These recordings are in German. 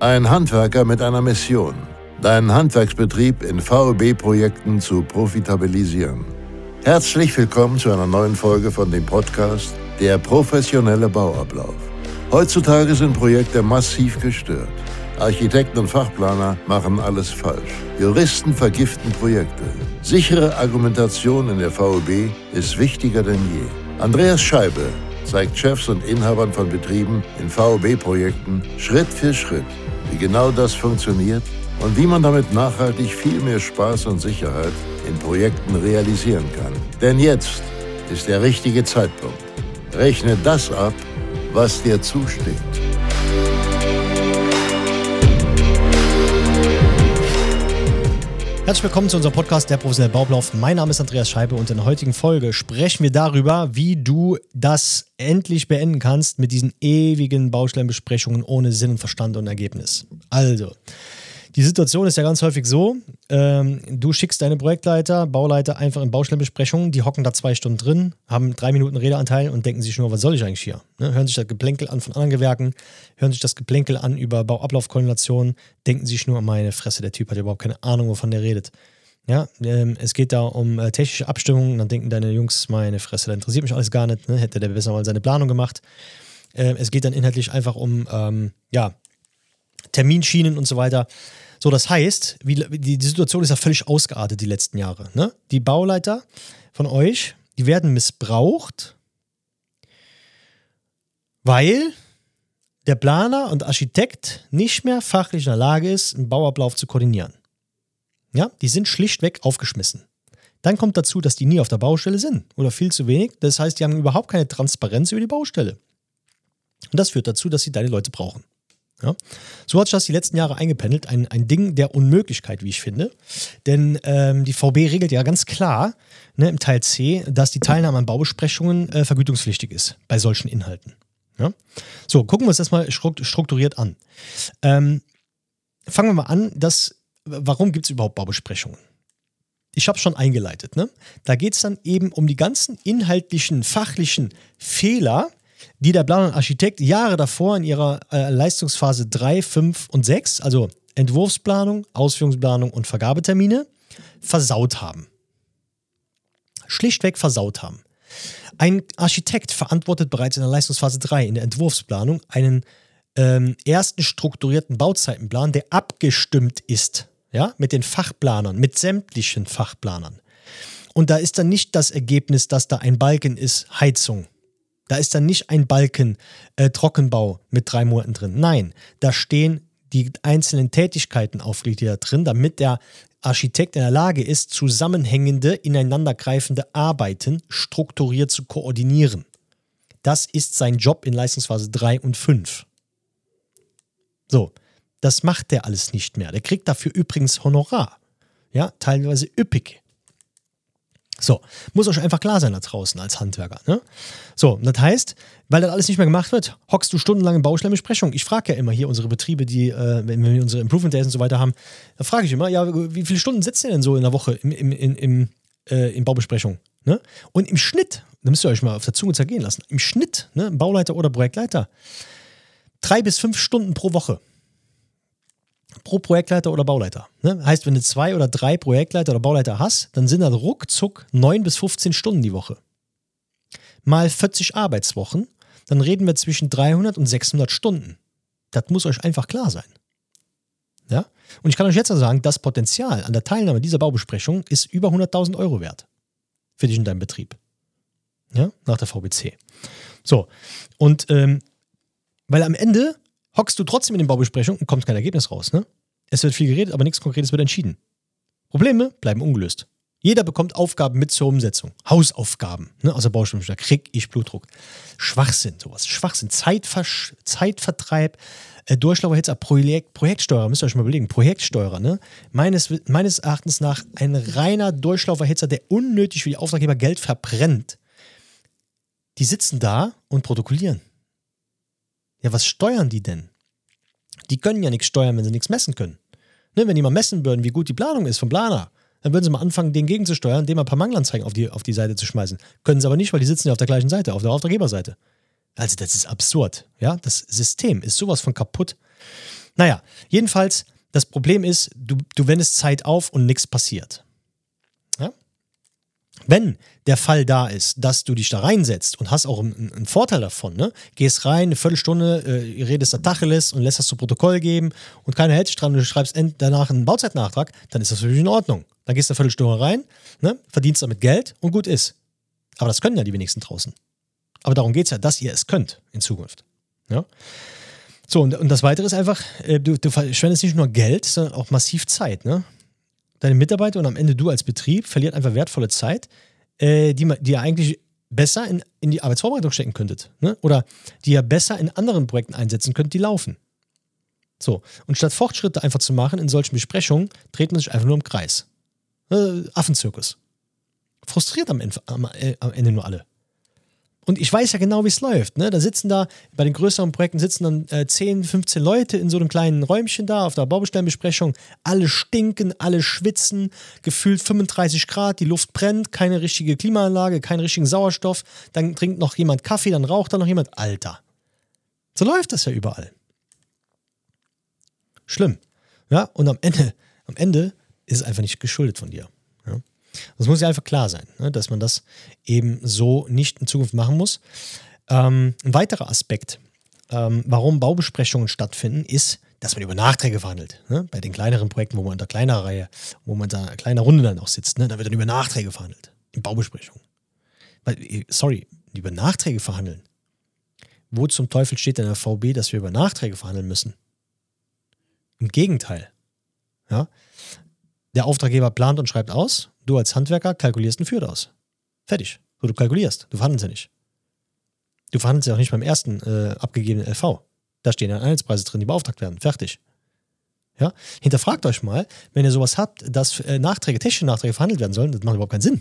Ein Handwerker mit einer Mission: deinen Handwerksbetrieb in VEB-Projekten zu profitabilisieren. Herzlich willkommen zu einer neuen Folge von dem Podcast Der professionelle Bauablauf. Heutzutage sind Projekte massiv gestört. Architekten und Fachplaner machen alles falsch. Juristen vergiften Projekte. Sichere Argumentation in der VEB ist wichtiger denn je. Andreas Scheibe zeigt Chefs und Inhabern von Betrieben in VEB-Projekten Schritt für Schritt, wie genau das funktioniert und wie man damit nachhaltig viel mehr Spaß und Sicherheit in Projekten realisieren kann. Denn jetzt ist der richtige Zeitpunkt. Rechne das ab, was dir zusteht. Herzlich willkommen zu unserem Podcast Der professionelle Bauablauf. Mein Name ist Andreas Scheibe und in der heutigen Folge sprechen wir darüber, wie du das endlich beenden kannst mit diesen ewigen Baustellenbesprechungen ohne Sinn und Verstand und Ergebnis. Also, die Situation ist ja ganz häufig so, du schickst deine Projektleiter, Bauleiter einfach in Baustellenbesprechungen, die hocken da 2 Stunden drin, haben 3 Minuten Redeanteil und denken sich nur, was soll ich eigentlich hier? Ne? Hören sich das Geplänkel an von anderen Gewerken, hören sich das Geplänkel an über Bauablaufkoordinationen, denken sich nur, meine Fresse, der Typ hat überhaupt keine Ahnung, wovon der redet. Ja, es geht da um technische Abstimmungen, dann denken deine Jungs, meine Fresse, das interessiert mich alles gar nicht, ne? Hätte der besser mal seine Planung gemacht. Es geht dann inhaltlich einfach um Terminschienen und so weiter. So, das heißt, die Situation ist ja völlig ausgeartet die letzten Jahre. Ne? Die Bauleiter von euch, die werden missbraucht, weil der Planer und Architekt nicht mehr fachlich in der Lage ist, einen Bauablauf zu koordinieren. Ja, die sind schlichtweg aufgeschmissen. Dann kommt dazu, dass die nie auf der Baustelle sind oder viel zu wenig. Das heißt, die haben überhaupt keine Transparenz über die Baustelle. Und das führt dazu, dass sie deine Leute brauchen. Ja. So hat sich das die letzten Jahre eingependelt. Ein Ding der Unmöglichkeit, wie ich finde. Denn die VB regelt ja ganz klar, ne, im Teil C, dass die Teilnahme an Baubesprechungen vergütungspflichtig ist bei solchen Inhalten. Ja. So, gucken wir uns das mal strukturiert an. Fangen wir mal an, warum gibt es überhaupt Baubesprechungen? Ich habe es schon eingeleitet. Ne? Da geht es dann eben um die ganzen inhaltlichen, fachlichen Fehler, die der Planer und Architekt Jahre davor in ihrer Leistungsphase 3, 5 und 6, also Entwurfsplanung, Ausführungsplanung und Vergabetermine, versaut haben. Schlichtweg versaut haben. Ein Architekt verantwortet bereits in der Leistungsphase 3 in der Entwurfsplanung einen ersten strukturierten Bauzeitenplan, der abgestimmt ist, ja, mit den Fachplanern, mit sämtlichen Fachplanern. Und da ist dann nicht das Ergebnis, dass da ein Balken ist, Heizung. Da ist dann nicht ein Balken Trockenbau mit 3 Monaten drin. Nein, da stehen die einzelnen Tätigkeiten aufgelegt, die da drin, damit der Architekt in der Lage ist, zusammenhängende, ineinandergreifende Arbeiten strukturiert zu koordinieren. Das ist sein Job in Leistungsphase 3 und 5. So, das macht der alles nicht mehr. Der kriegt dafür übrigens Honorar. Ja, teilweise üppig. So, muss euch einfach klar sein da draußen als Handwerker. Ne? So, das heißt, weil das alles nicht mehr gemacht wird, hockst du stundenlang in Baustellenbesprechung. Ich frage ja immer hier unsere Betriebe, die, wenn wir unsere Improvement Days und so weiter haben, da frage ich immer, ja, wie viele Stunden sitzt ihr denn so in der Woche in Baubesprechung? Ne? Und im Schnitt, da müsst ihr euch mal auf der Zunge zergehen lassen, im Schnitt, ne, Bauleiter oder Projektleiter, 3 bis 5 Stunden pro Woche. Pro Projektleiter oder Bauleiter. Ne? Heißt, wenn du 2 oder 3 Projektleiter oder Bauleiter hast, dann sind das ruckzuck 9 bis 15 Stunden die Woche. Mal 40 Arbeitswochen, dann reden wir zwischen 300 und 600 Stunden. Das muss euch einfach klar sein. Ja? Und ich kann euch jetzt noch sagen, das Potenzial an der Teilnahme dieser Baubesprechung ist über 100.000 Euro wert. Für dich und deinen Betrieb. Ja? Nach der VBC. So. Und weil am Ende hockst du trotzdem in den Baubesprechungen und kommt kein Ergebnis raus. Ne? Es wird viel geredet, aber nichts Konkretes wird entschieden. Probleme bleiben ungelöst. Jeder bekommt Aufgaben mit zur Umsetzung. Hausaufgaben, ne, aus der Baustelle. Da krieg ich Blutdruck. Schwachsinn, sowas. Schwachsinn. Zeitvertreib, Durchlauferhitzer, Projektsteuerer. Müsst ihr euch mal überlegen. Projektsteuerer, ne? Meines Erachtens nach ein reiner Durchlauferhitzer, der unnötig für die Auftraggeber Geld verbrennt. Die sitzen da und protokollieren. Ja, was steuern die denn? Die können ja nichts steuern, wenn sie nichts messen können. Ne, wenn die mal messen würden, wie gut die Planung ist vom Planer, dann würden sie mal anfangen, den gegenzusteuern, dem mal ein paar Mangelanzeigen auf die Seite zu schmeißen. Können sie aber nicht, weil die sitzen ja auf der gleichen Seite, auf der Auftraggeberseite. Also das ist absurd. Ja? Das System ist sowas von kaputt. Naja, jedenfalls, das Problem ist, du wendest Zeit auf und nichts passiert. Ja? Wenn der Fall da ist, dass du dich da reinsetzt und hast auch einen Vorteil davon, ne? Gehst rein, eine Viertelstunde, redest da Tacheles und lässt das zu Protokoll geben und keiner hält sich dran und du schreibst danach einen Bauzeitnachtrag, dann ist das natürlich in Ordnung. Dann gehst du eine Viertelstunde rein, ne? Verdienst damit Geld und gut ist. Aber das können ja die wenigsten draußen. Aber darum geht es ja, dass ihr es könnt in Zukunft. Ja? So, und das Weitere ist einfach, du verschwendest nicht nur Geld, sondern auch massiv Zeit. Ne? Deine Mitarbeiter und am Ende du als Betrieb verliert einfach wertvolle Zeit, die ihr eigentlich besser in die Arbeitsvorbereitung stecken könntet. Ne? Oder die ihr besser in anderen Projekten einsetzen könnt, die laufen. So, und statt Fortschritte einfach zu machen in solchen Besprechungen, dreht man sich einfach nur im Kreis. Affenzirkus. Frustriert am Ende nur alle. Und ich weiß ja genau, wie es läuft. Ne? Bei den größeren Projekten sitzen dann 10, 15 Leute in so einem kleinen Räumchen da auf der Baustellenbesprechung. Alle stinken, alle schwitzen, gefühlt 35 Grad, die Luft brennt, keine richtige Klimaanlage, keinen richtigen Sauerstoff. Dann trinkt noch jemand Kaffee, dann raucht da noch jemand. Alter. So läuft das ja überall. Schlimm. Ja, und am Ende ist es einfach nicht geschuldet von dir. Ja? Das muss ja einfach klar sein, ne, dass man das eben so nicht in Zukunft machen muss. Ein weiterer Aspekt, warum Baubesprechungen stattfinden, ist, dass man über Nachträge verhandelt. Ne? Bei den kleineren Projekten, wo man unter kleiner Reihe, wo man da kleiner Runde dann auch sitzt, ne, da wird dann über Nachträge verhandelt. In Baubesprechungen. Über Nachträge verhandeln. Wo zum Teufel steht denn in der VB, dass wir über Nachträge verhandeln müssen? Im Gegenteil. Ja? Der Auftraggeber plant und schreibt aus, du als Handwerker kalkulierst und führt aus. Fertig. So, du kalkulierst, du verhandelst ja nicht. Du verhandelst ja auch nicht beim ersten abgegebenen LV. Da stehen ja Einheitspreise drin, die beauftragt werden. Fertig. Ja? Hinterfragt euch mal, wenn ihr sowas habt, dass technische Nachträge verhandelt werden sollen, das macht überhaupt keinen Sinn.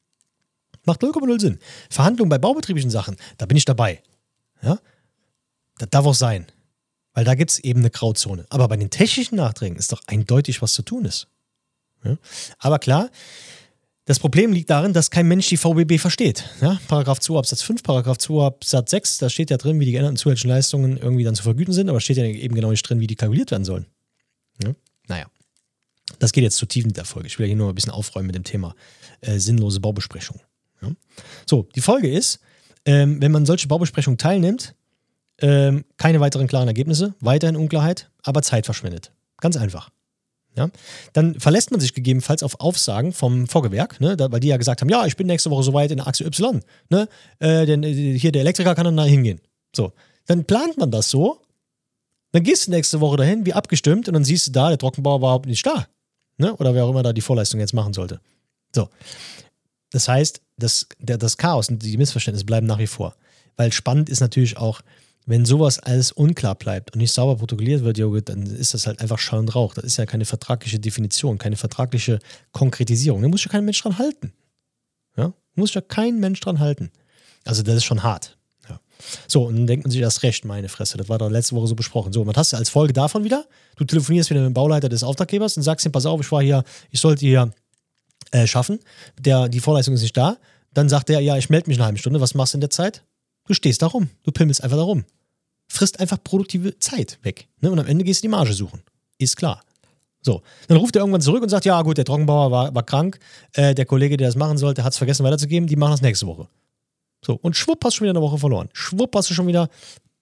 Macht 0,0 Sinn. Verhandlungen bei baubetrieblichen Sachen, da bin ich dabei. Ja? Das darf auch sein. Weil da gibt es eben eine Grauzone. Aber bei den technischen Nachträgen ist doch eindeutig, was zu tun ist. Ja? Aber klar, das Problem liegt darin, dass kein Mensch die VBB versteht. Ja? Paragraph 2 Absatz 5, Paragraph 2 Absatz 6, da steht ja drin, wie die geänderten zusätzlichen Leistungen irgendwie dann zu vergüten sind, aber steht ja eben genau nicht drin, wie die kalkuliert werden sollen. Ja? Naja, das geht jetzt zu tief mit der Folge. Ich will ja hier nur ein bisschen aufräumen mit dem Thema sinnlose Baubesprechung. Ja? So, die Folge ist, wenn man solche Baubesprechungen teilnimmt, keine weiteren klaren Ergebnisse, weiterhin Unklarheit, aber Zeit verschwendet. Ganz einfach. Ja? Dann verlässt man sich gegebenenfalls auf Aufsagen vom Vorgewerk, ne? Weil die ja gesagt haben, ja, ich bin nächste Woche soweit in der Achse Y. Ne? Denn hier der Elektriker kann dann da hingehen. So, dann plant man das so, dann gehst du nächste Woche dahin, wie abgestimmt, und dann siehst du da, der Trockenbauer war überhaupt nicht da. Ne? Oder wer auch immer da die Vorleistung jetzt machen sollte. So, das heißt, das Chaos und die Missverständnisse bleiben nach wie vor. Weil spannend ist natürlich auch, wenn sowas alles unklar bleibt und nicht sauber protokolliert wird, dann ist das halt einfach Schall und Rauch. Das ist ja keine vertragliche Definition, keine vertragliche Konkretisierung. Da muss sich ja kein Mensch dran halten. Ja? Muss sich ja kein Mensch dran halten. Also das ist schon hart. Ja. So, und dann denkt man sich erst recht, meine Fresse, das war doch letzte Woche so besprochen. So, was hast du als Folge davon wieder? Du telefonierst wieder mit dem Bauleiter des Auftraggebers und sagst ihm, pass auf, ich sollte hier schaffen, die Vorleistung ist nicht da. Dann sagt der, ja, ich melde mich eine halbe Stunde, was machst du in der Zeit? Du stehst da rum, du pimmelst einfach da rum. Frisst einfach produktive Zeit weg. Ne? Und am Ende gehst du die Marge suchen. Ist klar. So, dann ruft er irgendwann zurück und sagt, ja gut, der Trockenbauer war krank, der Kollege, der das machen sollte, hat es vergessen weiterzugeben, die machen das nächste Woche. So, und schwupp hast du schon wieder eine Woche verloren. Schwupp hast du schon wieder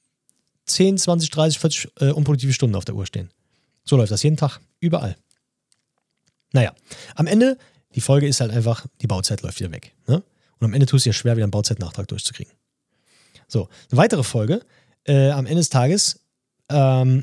10, 20, 30, 40 unproduktive Stunden auf der Uhr stehen. So läuft das jeden Tag, überall. Naja, am Ende, die Folge ist halt einfach, die Bauzeit läuft wieder weg. Ne? Und am Ende tust du dir schwer, wieder einen Bauzeitnachtrag durchzukriegen. So, eine weitere Folge, am Ende des Tages, du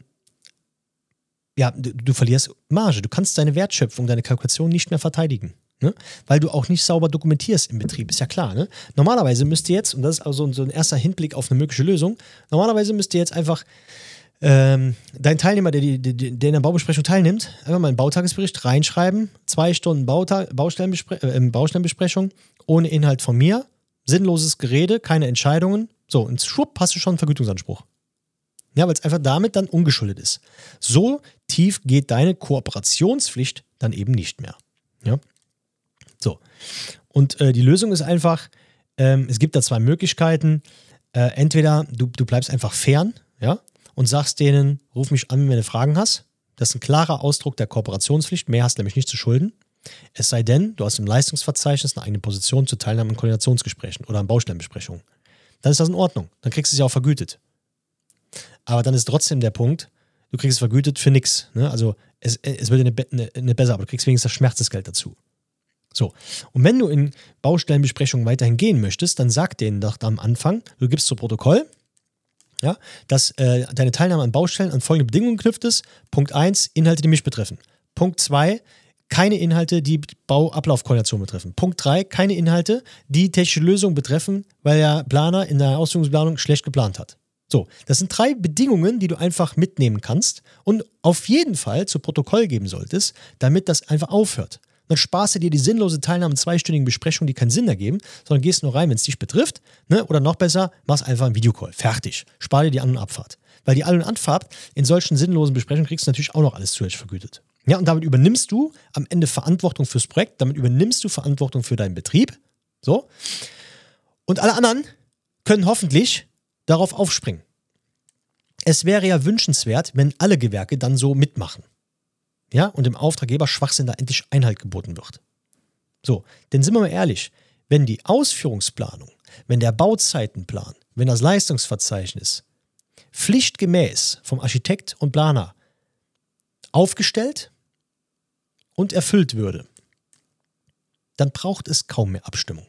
verlierst Marge. Du kannst deine Wertschöpfung, deine Kalkulation nicht mehr verteidigen. Ne? Weil du auch nicht sauber dokumentierst im Betrieb, ist ja klar. Ne? Normalerweise müsste jetzt, und das ist also so ein erster Hinblick auf eine mögliche Lösung, normalerweise müsste jetzt einfach dein Teilnehmer, der in der Baubesprechung teilnimmt, einfach mal einen Bautagesbericht reinschreiben, 2 Stunden Baustellenbesprechung, ohne Inhalt von mir, sinnloses Gerede, keine Entscheidungen. So, und schwupp hast du schon einen Vergütungsanspruch. Ja, weil es einfach damit dann ungeschuldet ist. So tief geht deine Kooperationspflicht dann eben nicht mehr. Ja? So. Und die Lösung ist einfach, es gibt da 2 Möglichkeiten. Entweder du bleibst einfach fern, ja, und sagst denen, ruf mich an, wenn du Fragen hast. Das ist ein klarer Ausdruck der Kooperationspflicht. Mehr hast du nämlich nicht zu schulden. Es sei denn, du hast im Leistungsverzeichnis eine eigene Position zur Teilnahme an Koordinationsgesprächen oder an Baustellenbesprechungen. Dann ist das in Ordnung. Dann kriegst du es ja auch vergütet. Aber dann ist trotzdem der Punkt, du kriegst es vergütet für nichts. Ne? Also es wird nicht besser, aber du kriegst wenigstens das Schmerzensgeld dazu. So. Und wenn du in Baustellenbesprechungen weiterhin gehen möchtest, dann sag denen doch am Anfang, du gibst zu Protokoll, ja, dass deine Teilnahme an Baustellen an folgende Bedingungen geknüpft ist. Punkt 1, Inhalte, die mich betreffen. Punkt 2, keine Inhalte, die Bauablaufkoordination betreffen. Punkt 3, keine Inhalte, die technische Lösungen betreffen, weil der Planer in der Ausführungsplanung schlecht geplant hat. So, das sind 3 Bedingungen, die du einfach mitnehmen kannst und auf jeden Fall zu Protokoll geben solltest, damit das einfach aufhört. Dann sparst du dir die sinnlose Teilnahme an 2-stündigen Besprechungen, die keinen Sinn ergeben, sondern gehst nur rein, wenn es dich betrifft. Ne? Oder noch besser, machst einfach einen Videocall. Fertig. Spar dir die An- und Abfahrt. Weil die An- und Abfahrt in solchen sinnlosen Besprechungen kriegst du natürlich auch noch alles zusätzlich vergütet. Ja, und damit übernimmst du am Ende Verantwortung fürs Projekt, damit übernimmst du Verantwortung für deinen Betrieb. So. Und alle anderen können hoffentlich darauf aufspringen. Es wäre ja wünschenswert, wenn alle Gewerke dann so mitmachen. Ja, und dem Auftraggeber Schwachsinn da endlich Einhalt geboten wird. So, denn sind wir mal ehrlich, wenn die Ausführungsplanung, wenn der Bauzeitenplan, wenn das Leistungsverzeichnis pflichtgemäß vom Architekt und Planer aufgestellt und erfüllt würde, dann braucht es kaum mehr Abstimmung.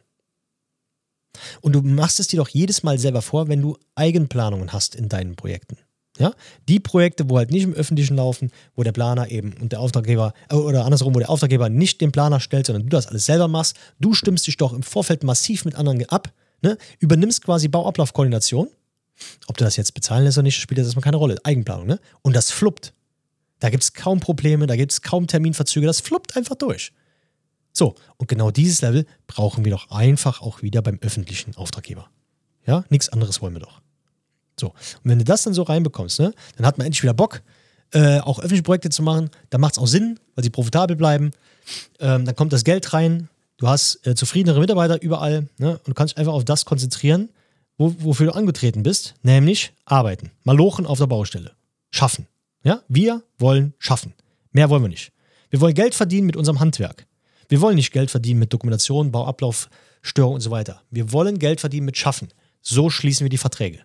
Und du machst es dir doch jedes Mal selber vor, wenn du Eigenplanungen hast in deinen Projekten. Ja? Die Projekte, wo halt nicht im Öffentlichen laufen, wo der Planer eben und der Auftraggeber, oder andersrum, wo der Auftraggeber nicht den Planer stellt, sondern du das alles selber machst, du stimmst dich doch im Vorfeld massiv mit anderen ab, ne? Übernimmst quasi Bauablaufkoordination. Ob du das jetzt bezahlen lässt oder nicht, spielt das erstmal keine Rolle. Eigenplanung, ne? Und das fluppt. Da gibt es kaum Probleme, da gibt es kaum Terminverzüge, das fluppt einfach durch. So, und genau dieses Level brauchen wir doch einfach auch wieder beim öffentlichen Auftraggeber. Ja, nichts anderes wollen wir doch. So, und wenn du das dann so reinbekommst, ne, dann hat man endlich wieder Bock, auch öffentliche Projekte zu machen. Da macht es auch Sinn, weil sie profitabel bleiben. Dann kommt das Geld rein, du hast zufriedenere Mitarbeiter überall, ne, und du kannst dich einfach auf das konzentrieren, wofür du angetreten bist, nämlich arbeiten. Malochen auf der Baustelle. Schaffen. Ja, wir wollen schaffen. Mehr wollen wir nicht. Wir wollen Geld verdienen mit unserem Handwerk. Wir wollen nicht Geld verdienen mit Dokumentation, Bauablaufstörung und so weiter. Wir wollen Geld verdienen mit Schaffen. So schließen wir die Verträge.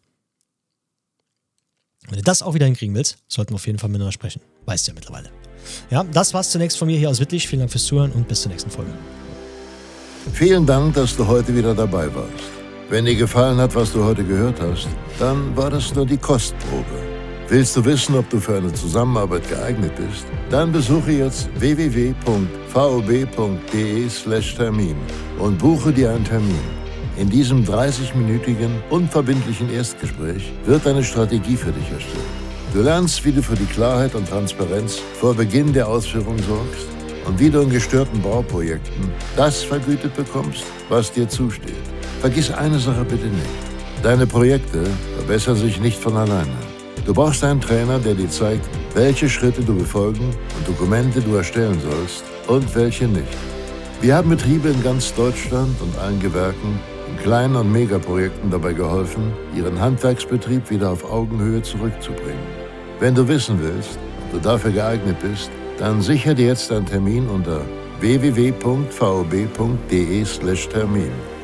Wenn du das auch wieder hinkriegen willst, sollten wir auf jeden Fall miteinander sprechen. Weißt du ja mittlerweile. Ja, das war's zunächst von mir hier aus Wittlich. Vielen Dank fürs Zuhören und bis zur nächsten Folge. Vielen Dank, dass du heute wieder dabei warst. Wenn dir gefallen hat, was du heute gehört hast, dann war das nur die Kostprobe. Willst du wissen, ob du für eine Zusammenarbeit geeignet bist? Dann besuche jetzt www.vob.de/Termin und buche dir einen Termin. In diesem 30-minütigen, unverbindlichen Erstgespräch wird eine Strategie für dich erstellt. Du lernst, wie du für die Klarheit und Transparenz vor Beginn der Ausführung sorgst und wie du in gestörten Bauprojekten das vergütet bekommst, was dir zusteht. Vergiss eine Sache bitte nicht. Deine Projekte verbessern sich nicht von alleine. Du brauchst einen Trainer, der dir zeigt, welche Schritte du befolgen und Dokumente du erstellen sollst und welche nicht. Wir haben Betriebe in ganz Deutschland und allen Gewerken in kleinen und Megaprojekten dabei geholfen, ihren Handwerksbetrieb wieder auf Augenhöhe zurückzubringen. Wenn du wissen willst, ob du dafür geeignet bist, dann sichere dir jetzt einen Termin unter www.vob.de/Termin.